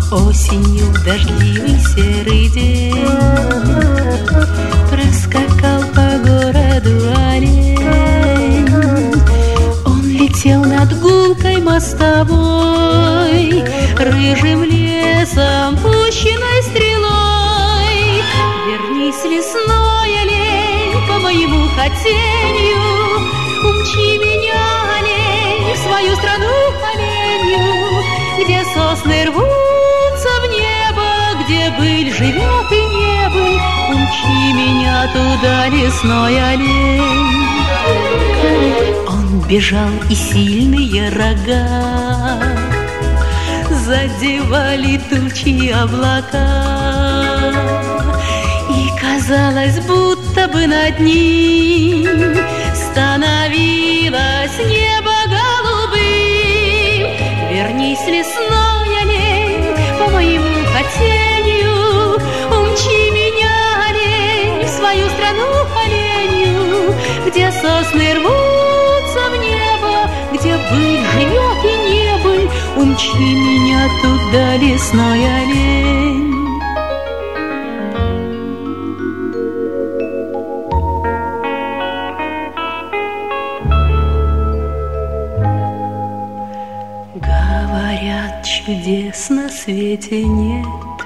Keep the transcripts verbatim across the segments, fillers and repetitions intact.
Осенью в дождливый серый день проскакал по городу олень. Он летел над гулкой мостовой, рыжим лесом, пущенной стрелой. Вернись, лесной олень, по моему хотению, умчи меня, олень, в свою страну оленью, где сосны рвутся в небо, где быль живет и не быль. Умчи меня туда, лесной олень. Он бежал, и сильные рога задевали тучи облака, и казалось, будто бы над ним становилось небо голубым. Вернись, лесной олень, по моему хотению, умчи меня, олень, в свою страну оленью, где сосны рвутся в небо, где быль живет и не быль. Умчи меня туда, лесной олень. Говорят, чудес на свете нет,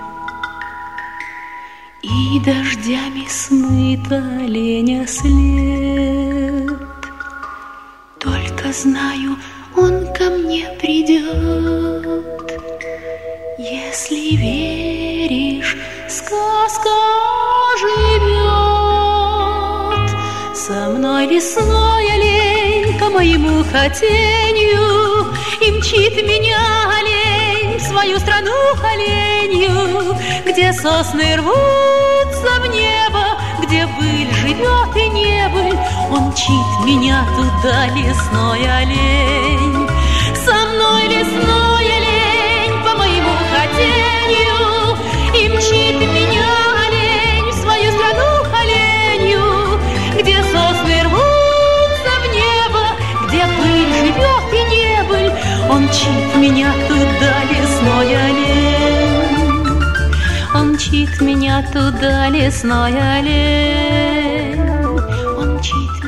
и дождями смыт оленя след. Только знаю, он ко мне придет. Если веришь, сказка живет. Со мной лесной олень по моему хотению, и мчит меня олень в свою страну оленью, где сосны рвутся в небо, где быль живет и не быль. Он мчит меня туда, лесной олень. Со мной лесной олень по моему хотению, и мчит меня олень в свою страну оленью, где сосны рвутся в небо, где быль живет и не быль. Он мчит меня туда, лесной олень. Он мчит меня туда, лесной олень. Он мчит